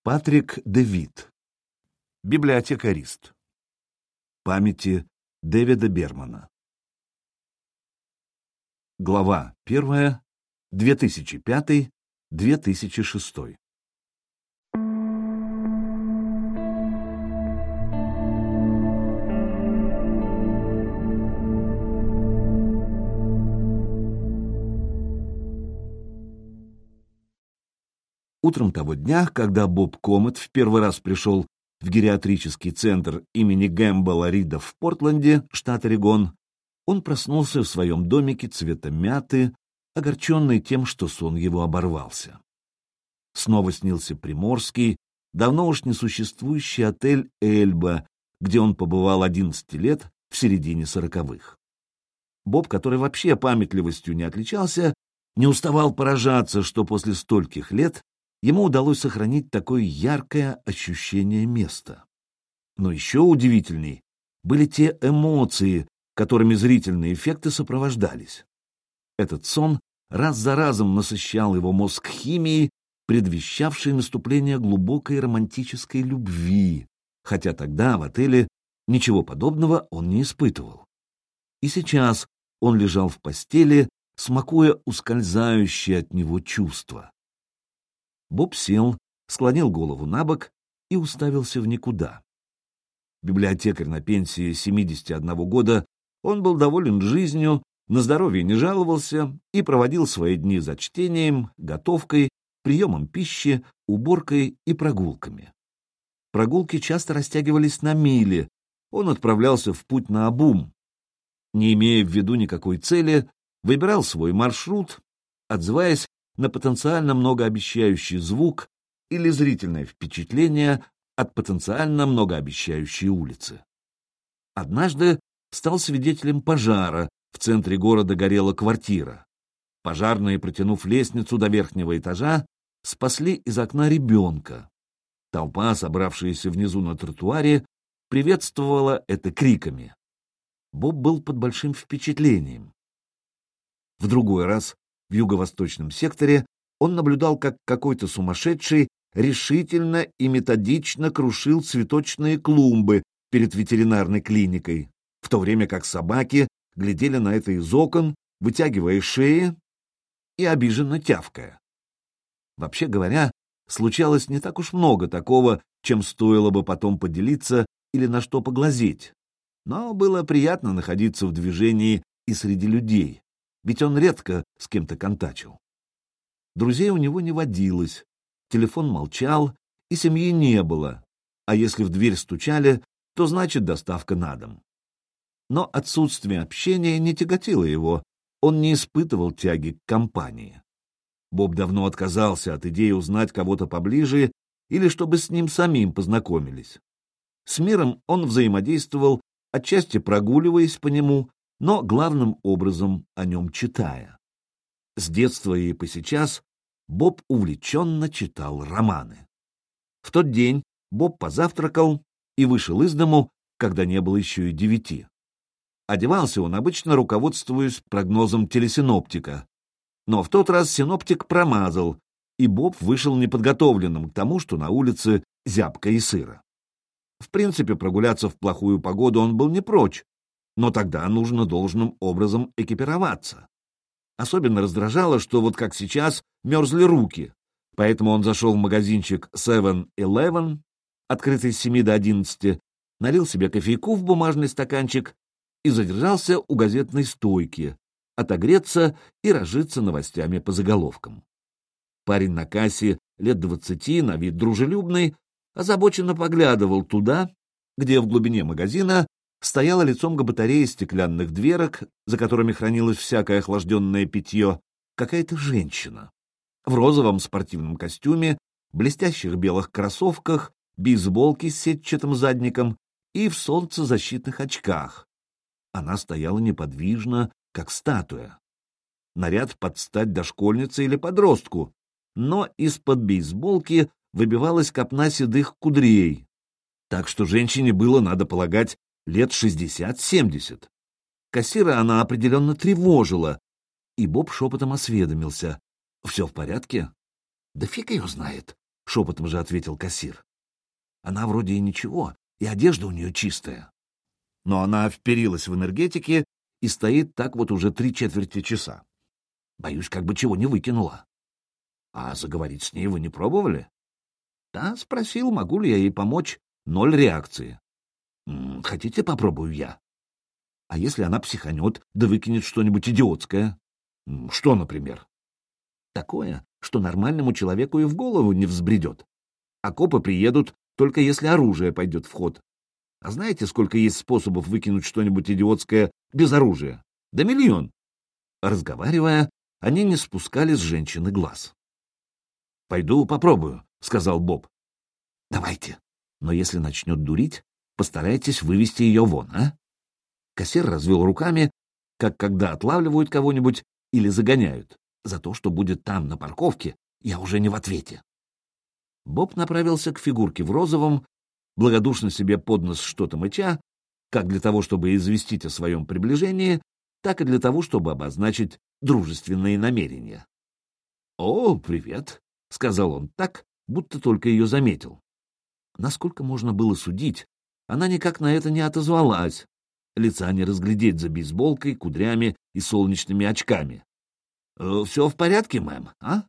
Патрик Дэвид. Библиотекарист. Памяти Дэвида Бермана. Глава 1. 2005-2006. Утром того дня, когда Боб Комет в первый раз пришел в гериатрический центр имени Гэмбелла Рида в Портленде, штат Орегон, он проснулся в своем домике цвета мяты, огорченный тем, что сон его оборвался. Снова снился приморский, давно уж несуществующий отель «Эльба», где он побывал 11 лет в середине 40-х. Боб, который вообще памятливостью не отличался, не уставал поражаться, что после стольких лет ему удалось сохранить такое яркое ощущение места. Но еще удивительней были те эмоции, которыми зрительные эффекты сопровождались. Этот сон раз за разом насыщал его мозг химией, предвещавшей наступление глубокой романтической любви, хотя тогда в отеле ничего подобного он не испытывал. И сейчас он лежал в постели, смакуя ускользающее от него чувство. Боб сел, склонил голову набок и уставился в никуда. Библиотекарь на пенсии 71 года, он был доволен жизнью, на здоровье не жаловался и проводил свои дни за чтением, готовкой, приемом пищи, уборкой и прогулками. Прогулки часто растягивались на мили, он отправлялся в путь наобум. Не имея в виду никакой цели, выбирал свой маршрут, отзываясь на потенциально многообещающий звук или зрительное впечатление от потенциально многообещающей улицы. Однажды стал свидетелем пожара, в центре города горела квартира. Пожарные, протянув лестницу до верхнего этажа, спасли из окна ребенка. Толпа, собравшаяся внизу на тротуаре, приветствовала это криками. Боб был под большим впечатлением. В другой раз в юго-восточном секторе он наблюдал, как какой-то сумасшедший решительно и методично крушил цветочные клумбы перед ветеринарной клиникой, в то время как собаки глядели на это из окон, вытягивая шеи и обиженно тявкая. Вообще говоря, случалось не так уж много такого, чем стоило бы потом поделиться или на что поглазеть, но было приятно находиться в движении и среди людей, ведь он редко с кем-то контачил. Друзей у него не водилось, телефон молчал, и семьи не было, а если в дверь стучали, то значит доставка на дом. Но отсутствие общения не тяготило его, он не испытывал тяги к компании. Боб давно отказался от идеи узнать кого-то поближе или чтобы с ним самим познакомились. С миром он взаимодействовал, отчасти прогуливаясь по нему, но главным образом о нем читая. С детства и по сейчас Боб увлеченно читал романы. В тот день Боб позавтракал и вышел из дому, когда не было еще и 9. Одевался он обычно, руководствуясь прогнозом телесиноптика. Но в тот раз синоптик промазал, и Боб вышел неподготовленным к тому, что на улице зябко и сыро. В принципе, прогуляться в плохую погоду он был не прочь, но тогда нужно должным образом экипироваться. Особенно раздражало, что вот как сейчас мерзли руки, поэтому он зашел в магазинчик 7-Eleven, открытый с 7 до 11, налил себе кофейку в бумажный стаканчик и задержался у газетной стойки, отогреться и разжиться новостями по заголовкам. Парень на кассе, лет 20, на вид дружелюбный, озабоченно поглядывал туда, где в глубине магазина стояла лицом к батарее стеклянных дверок, за которыми хранилось всякое охлажденное питье, какая-то женщина. В розовом спортивном костюме, блестящих белых кроссовках, бейсболке с сетчатым задником и в солнцезащитных очках. Она стояла неподвижно, как статуя. Наряд под стать дошкольнице или подростку, но из-под бейсболки выбивалась копна седых кудрей, так что женщине было, надо полагать, лет 60-70. Кассира она определенно тревожила, и Боб шепотом осведомился. — Все в порядке? — Да фиг ее знает. — шепотом же ответил кассир. «Она вроде и ничего, и одежда у нее чистая. Но она вперилась в энергетики и стоит так вот уже 3/4 часа. Боюсь, как бы чего не выкинула». «А заговорить с ней вы не пробовали?» «Да, спросил, могу ли я ей помочь. 0 реакции». «Хотите, попробую я?» «А если она психанет, да выкинет что-нибудь идиотское?» «Что, например?» «Такое, что нормальному человеку и в голову не взбредет. А копы приедут, только если оружие пойдет в ход. А знаете, сколько есть способов выкинуть что-нибудь идиотское без оружия? Да 1 000 000». Разговаривая, они не спускали с женщины глаз. «Пойду попробую», — сказал Боб. «Давайте. Но если начнет дурить, постарайтесь вывести ее вон, а?» Кассир развел руками, как когда отлавливают кого-нибудь или загоняют. За то, что будет там, на парковке, я уже не в ответе. Боб направился к фигурке в розовом, благодушно себе под нос что-то мыча, как для того, чтобы известить о своем приближении, так и для того, чтобы обозначить дружественные намерения. «О, привет», — сказал он так, будто только ее заметил. Насколько можно было судить, она никак на это не отозвалась. Лица не разглядеть за бейсболкой, кудрями и солнечными очками. «Все в порядке, мэм, а?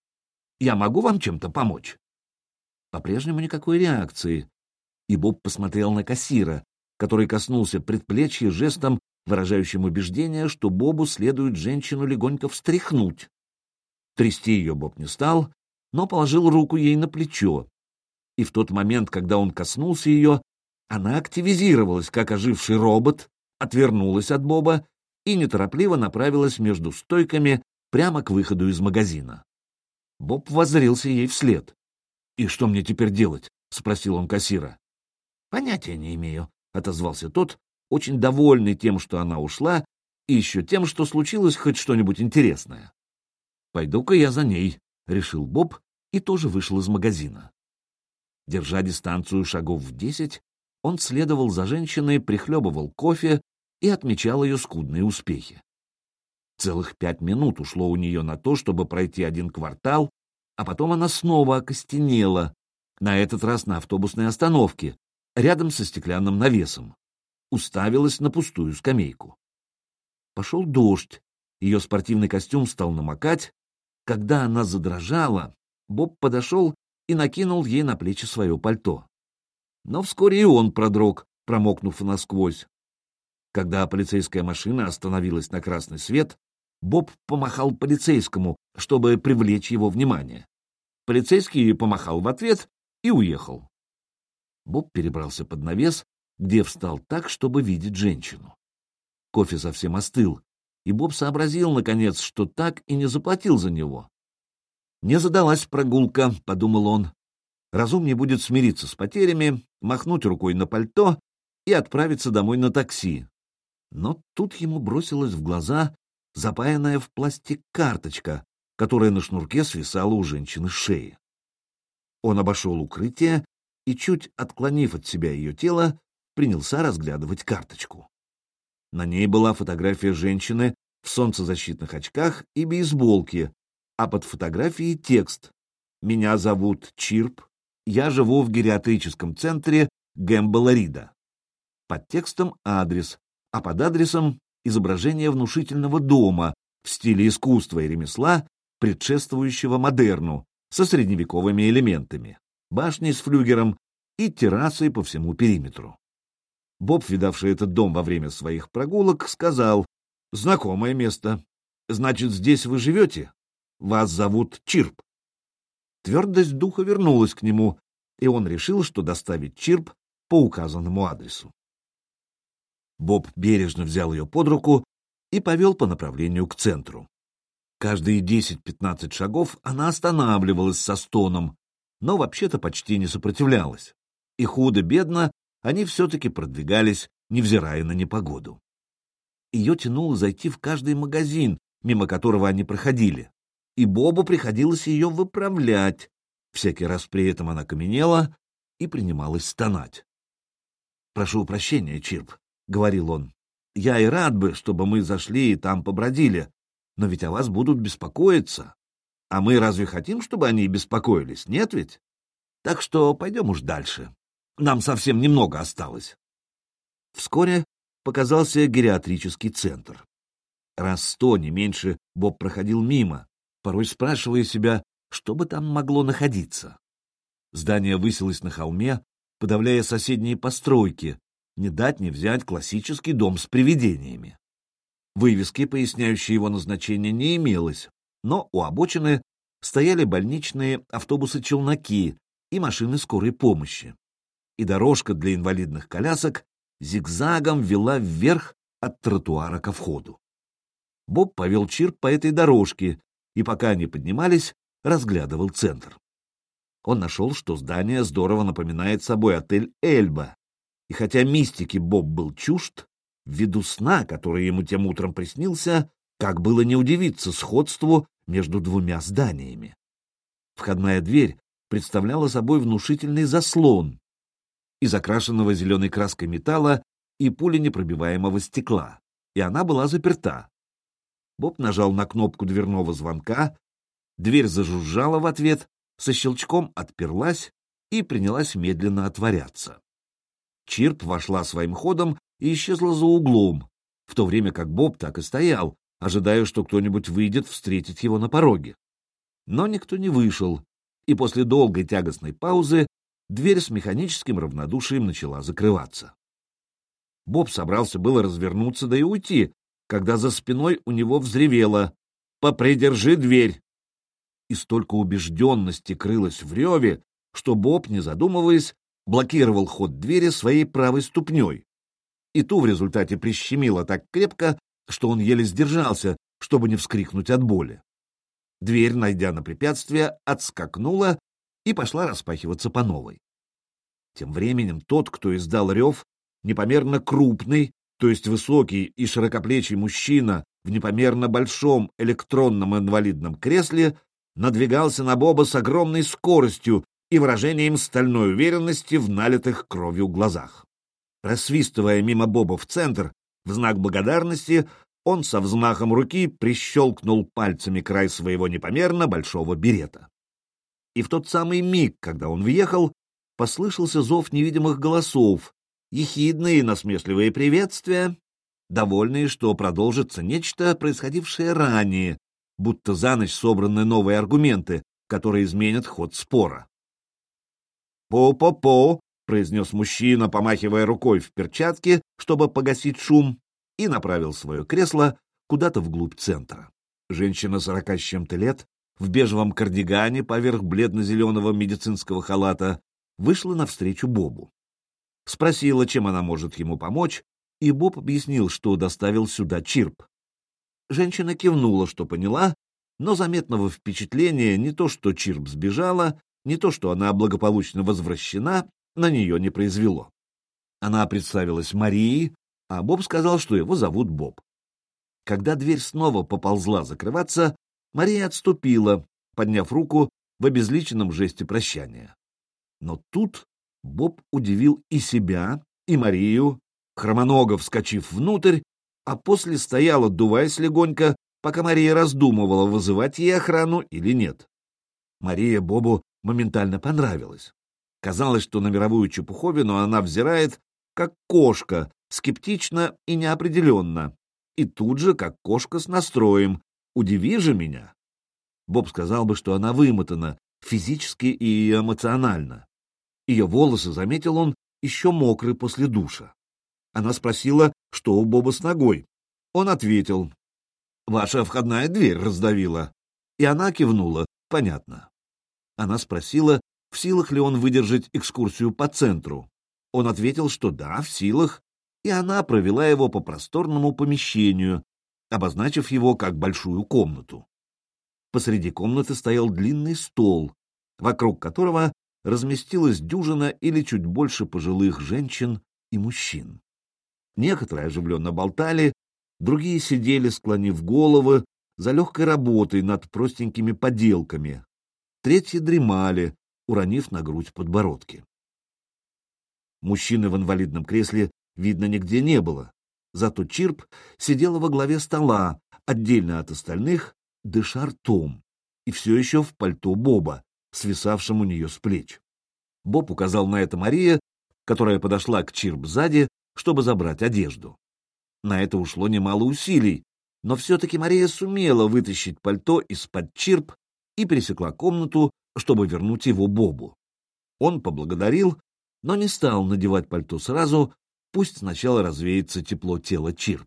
Я могу вам чем-то помочь?» По-прежнему никакой реакции, и Боб посмотрел на кассира, который коснулся предплечья жестом, выражающим убеждение, что Бобу следует женщину легонько встряхнуть. Трясти ее Боб не стал, но положил руку ей на плечо, и в тот момент, когда он коснулся ее, она активизировалась, как оживший робот, отвернулась от Боба и неторопливо направилась между стойками прямо к выходу из магазина. Боб воззрился ей вслед. «И что мне теперь делать?» — спросил он кассира. «Понятия не имею», — отозвался тот, очень довольный тем, что она ушла, и еще тем, что случилось хоть что-нибудь интересное. «Пойду-ка я за ней», — решил Боб и тоже вышел из магазина. Держа дистанцию шагов в 10, он следовал за женщиной, прихлебывал кофе и отмечал ее скудные успехи. Целых 5 минут ушло у нее на то, чтобы пройти 1 квартал, а потом она снова окостенела, на этот раз на автобусной остановке, рядом со стеклянным навесом, уставилась на пустую скамейку. Пошел дождь, ее спортивный костюм стал намокать. Когда она задрожала, Боб подошел и накинул ей на плечи свое пальто. Но вскоре и он продрог, промокнув насквозь. Когда полицейская машина остановилась на красный свет, Боб помахал полицейскому, чтобы привлечь его внимание. Полицейский помахал в ответ и уехал. Боб перебрался под навес, где встал так, чтобы видеть женщину. Кофе совсем остыл, и Боб сообразил, наконец, что так и не заплатил за него. «Не задалась прогулка», — подумал он. «Разумнее будет смириться с потерями, махнуть рукой на пальто и отправиться домой на такси». Но тут ему бросилась в глаза запаянная в пластик карточка, которая на шнурке свисала у женщины с шеи. Он обошел укрытие и, чуть отклонив от себя ее тело, принялся разглядывать карточку. На ней была фотография женщины в солнцезащитных очках и бейсболке, а под фотографией текст: «Меня зовут Чирп, я живу в гериатрическом центре Гэмбола Рида». Под текстом адрес, а под адресом изображение внушительного дома в стиле искусства и ремесла, предшествующего модерну, со средневековыми элементами, башней с флюгером и террасой по всему периметру. Боб, видавший этот дом во время своих прогулок, сказал: «Знакомое место. Значит, здесь вы живете? Вас зовут Чирп». Твердость духа вернулась к нему, и он решил, что доставит Чирп по указанному адресу. Боб бережно взял ее под руку и повел по направлению к центру. Каждые 10-15 шагов она останавливалась со стоном, но вообще-то почти не сопротивлялась. И худо-бедно они все-таки продвигались, невзирая на непогоду. Ее тянуло зайти в каждый магазин, мимо которого они проходили, и Бобу приходилось ее выправлять. Всякий раз при этом она каменела и принималась стонать. «Прошу прощения, Чирп», — говорил он. «Я и рад бы, чтобы мы зашли и там побродили, но ведь о вас будут беспокоиться. А мы разве хотим, чтобы они беспокоились, нет ведь?» Так что пойдем уж дальше. Нам совсем немного осталось. Вскоре показался гериатрический центр. Раз 100, не меньше, Боб проходил мимо, порой спрашивая себя, что бы там могло находиться. Здание высилось на холме, подавляя соседние постройки, не дать не взять классический дом с привидениями. Вывески, поясняющие его назначение, не имелось, но у обочины стояли больничные автобусы-челноки и машины скорой помощи. И дорожка для инвалидных колясок зигзагом вела вверх от тротуара ко входу. Боб повел Чирп по этой дорожке, и пока они поднимались, разглядывал центр. Он нашел, что здание здорово напоминает собой отель «Эльба», и хотя мистике Боб был чужд, ввиду сна, который ему тем утром приснился, как было не удивиться сходству между двумя зданиями. Входная дверь представляла собой внушительный заслон из окрашенного зеленой краской металла и пуленепробиваемого стекла, и она была заперта. Боб нажал на кнопку дверного звонка, дверь зажужжала в ответ, со щелчком отперлась и принялась медленно отворяться. Чирп вошла своим ходом и исчезла за углом, в то время как Боб так и стоял, ожидая, что кто-нибудь выйдет встретить его на пороге. Но никто не вышел, и после долгой тягостной паузы дверь с механическим равнодушием начала закрываться. Боб собрался было развернуться да и уйти, когда за спиной у него взревело: «Попридержи дверь!» И столько убежденности крылось в реве, что Боб, не задумываясь, блокировал ход двери своей правой ступней. И ту в результате прищемило так крепко, что он еле сдержался, чтобы не вскрикнуть от боли. Дверь, найдя на препятствие, отскакнула и пошла распахиваться по новой. Тем временем тот, кто издал рев, непомерно крупный, то есть высокий и широкоплечий мужчина в непомерно большом электронном инвалидном кресле, надвигался на Боба с огромной скоростью и выражением стальной уверенности в налитых кровью глазах. Просвистывая мимо Боба в центр, в знак благодарности, он со взмахом руки прищелкнул пальцами край своего непомерно большого берета. И в тот самый миг, когда он въехал, послышался зов невидимых голосов, ехидные и насмешливые приветствия, довольные, что продолжится нечто, происходившее ранее, будто за ночь собраны новые аргументы, которые изменят ход спора. «По-по-по», — произнес мужчина, помахивая рукой в перчатке, чтобы погасить шум, и направил свое кресло куда-то вглубь центра. Женщина 40 с чем-то лет, в бежевом кардигане поверх бледно-зеленого медицинского халата, вышла навстречу Бобу. Спросила, чем она может ему помочь, и Боб объяснил, что доставил сюда Чирп. Женщина кивнула, что поняла, но заметного впечатления не то, что Чирп сбежала, не то, что она благополучно возвращена, на нее не произвело. Она представилась Марией, а Боб сказал, что его зовут Боб. Когда дверь снова поползла закрываться, Мария отступила, подняв руку в обезличенном жесте прощания. Но тут Боб удивил и себя, и Марию, хромоного вскочив внутрь, а после стоял, отдуваясь легонько, пока Мария раздумывала, вызывать ей охрану или нет. Мария Бобу моментально понравилась. Казалось, что на мировую чепуховину она взирает, как кошка, скептично и неопределенно, и тут же, как кошка с настроем: «Удиви же меня!» Боб сказал бы, что она вымотана физически и эмоционально. Ее волосы, заметил он, еще мокры после душа. Она спросила, что у Боба с ногой. Он ответил: «Ваша входная дверь раздавила». И она кивнула: «Понятно». Она спросила, в силах ли он выдержать экскурсию по центру. Он ответил, что да, в силах, и она провела его по просторному помещению, обозначив его как большую комнату. Посреди комнаты стоял длинный стол, вокруг которого разместилась дюжина или чуть больше пожилых женщин и мужчин. Некоторые оживленно болтали, другие сидели, склонив головы, за легкой работой над простенькими поделками, третьи дремали, уронив на грудь подбородки. Мужчины в инвалидном кресле видно нигде не было, зато Чирп сидела во главе стола, отдельно от остальных, дыша ртом, и все еще в пальто Боба, свисавшем у нее с плеч. Боб указал на это Мария, которая подошла к Чирп сзади, чтобы забрать одежду. На это ушло немало усилий, но все-таки Мария сумела вытащить пальто из-под Чирп и пересекла комнату, чтобы вернуть его Бобу. Он поблагодарил, но не стал надевать пальто сразу, пусть сначала развеется тепло тела Чирп.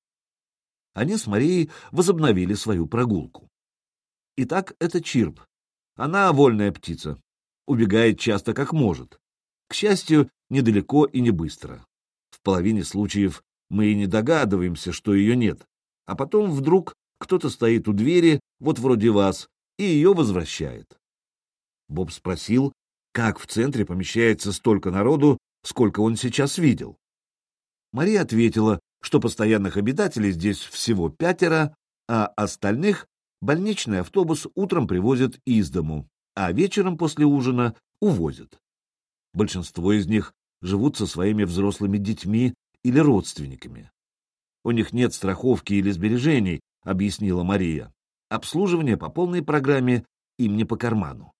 Они с Марией возобновили свою прогулку. Итак, это Чирп. Она вольная птица, убегает часто как может. К счастью, недалеко и не быстро. В половине случаев мы и не догадываемся, что ее нет, а потом вдруг кто-то стоит у двери, вот вроде вас, и ее возвращает. Боб спросил, как в центре помещается столько народу, сколько он сейчас видел. Мария ответила, что постоянных обитателей здесь всего 5, а остальных больничный автобус утром привозят из дому, а вечером после ужина увозят. Большинство из них живут со своими взрослыми детьми или родственниками. У них нет страховки или сбережений, объяснила Мария. Обслуживание по полной программе им не по карману.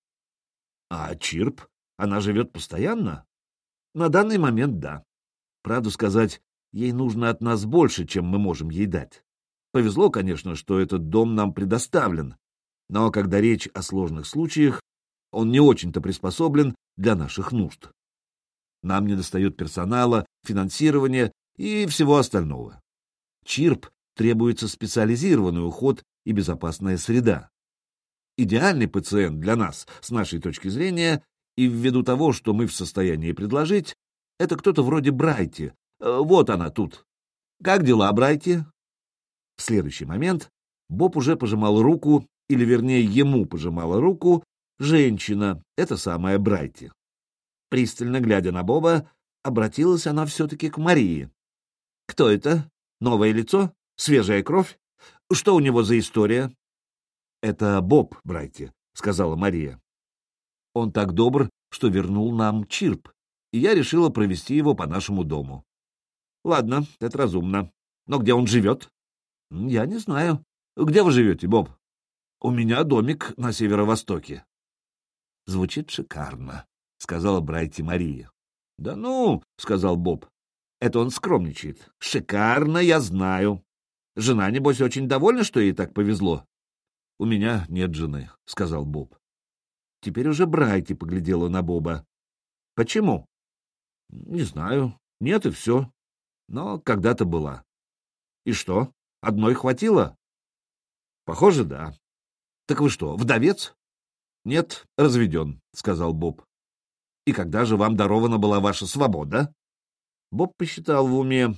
А Чирп, она живет постоянно? На данный момент да. Правду сказать, ей нужно от нас больше, чем мы можем ей дать. Повезло, конечно, что этот дом нам предоставлен, но когда речь о сложных случаях, он не очень-то приспособлен для наших нужд. Нам недостает персонала, финансирования и всего остального. Чирп требуется специализированный уход и безопасная среда. Идеальный пациент для нас, с нашей точки зрения, и ввиду того, что мы в состоянии предложить, это кто-то вроде Брайти. Вот она тут. Как дела, Брайти? В следующий момент Боб уже пожимал руку, или вернее ему пожимала руку, женщина, эта самая Брайти. Пристально глядя на Боба, обратилась она все-таки к Марии. «Кто это? Новое лицо? Свежая кровь? Что у него за история?» «Это Боб, Брайти», — сказала Мария. «Он так добр, что вернул нам Чирп, и я решила провести его по нашему дому». «Ладно, это разумно. Но где он живет?» «Я не знаю. Где вы живете, Боб?» «У меня домик на северо-востоке». «Звучит шикарно», — сказала Брайти Мария. «Да ну», — сказал Боб, — «это он скромничает. Шикарно, я знаю. Жена, небось, очень довольна, что ей так повезло?» «У меня нет жены», — сказал Боб. Теперь уже Брайти поглядела на Боба. «Почему?» «Не знаю. Нет, и все. Но когда-то была». «И что, одной хватило?» «Похоже, да». «Так вы что, вдовец?» «Нет, разведен», — сказал Боб. «И когда же вам дарована была ваша свобода?» Боб посчитал в уме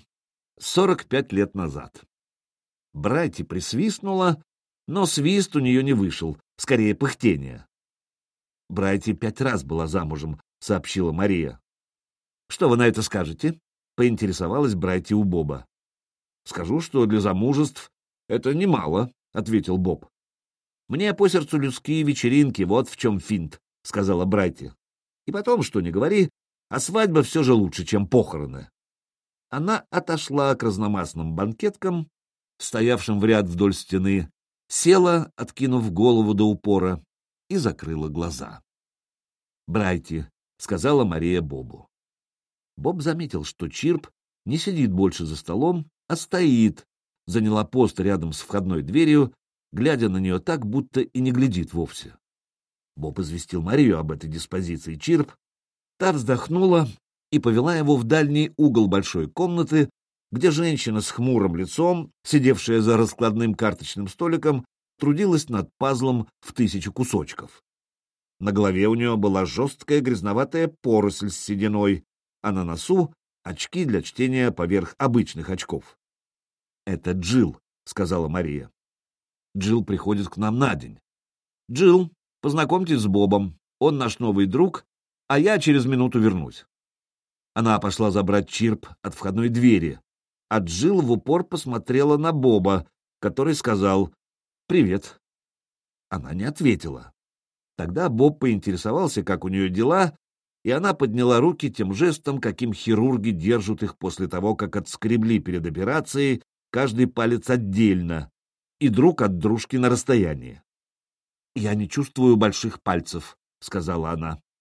45 лет назад. Брайти присвистнула, но свист у нее не вышел, скорее пыхтение. «Брайти 5 раз была замужем», — сообщила Мария. «Что вы на это скажете?» — поинтересовалась Брайти у Боба. «Скажу, что для замужеств это немало», — ответил Боб. «Мне по сердцу людские вечеринки, вот в чем финт», — сказала Брайти. «И потом, что ни говори, а свадьба все же лучше, чем похороны». Она отошла к разномастным банкеткам, стоявшим в ряд вдоль стены, села, откинув голову до упора, и закрыла глаза. «Брайти», — сказала Мария Бобу. Боб заметил, что Чирп не сидит больше за столом, а стоит, заняла пост рядом с входной дверью, глядя на нее так, будто и не глядит вовсе. Боб известил Марию об этой диспозиции Чирп, та вздохнула и повела его в дальний угол большой комнаты, где женщина с хмурым лицом, сидевшая за раскладным карточным столиком, трудилась над пазлом в 1000 кусочков. На голове у нее была жесткая грязноватая поросль с сединой, а на носу — очки для чтения поверх обычных очков. «Это Джилл», — сказала Мария. «Джилл приходит к нам на день. Джилл, познакомьтесь с Бобом, он наш новый друг, а я через минуту вернусь». Она пошла забрать Чирп от входной двери, а Джилл в упор посмотрела на Боба, который сказал «Привет». Она не ответила. Тогда Боб поинтересовался, как у нее дела, и она подняла руки тем жестом, каким хирурги держат их после того, как отскребли перед операцией каждый палец отдельно и друг от дружки на расстоянии. «Я не чувствую больших пальцев», — сказала она.